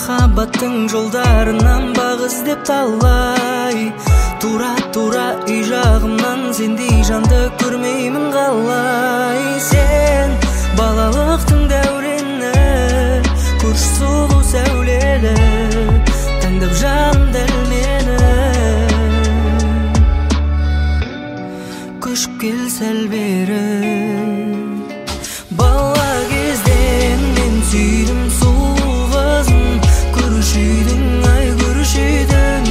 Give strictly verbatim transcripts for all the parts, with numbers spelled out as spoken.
махаббаттың жолдарынан баг іздеп талай, тура-тура үй жағымнан сендей жанды көрмеймін қалай. Сен балалықтың дәурені, көрші сұлу сәулелі, таңдап жаным дәл мені. Көшіп кел сәл бері, бала кезден мен сүйдім сұлу қызын, көруші едің, ай көруші едің.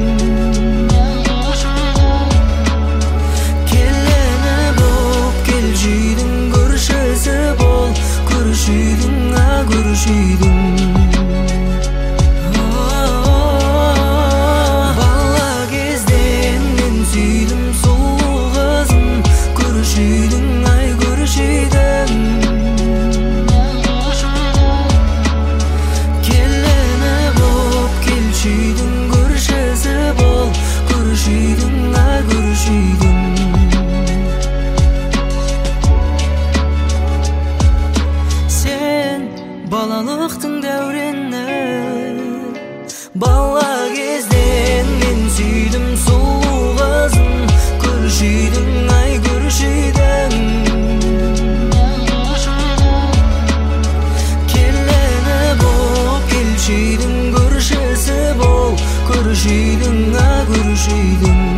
Келіні боп келші едің, көршісі бол, көруші едің, а көруші едің. Балалықтың дәурені, бала кезден мен сүйдім сұлу қызын, көруші едің, ай көруші едің. Келіні боп келші едің, көршісі бол, көруші едің, а көруші едің.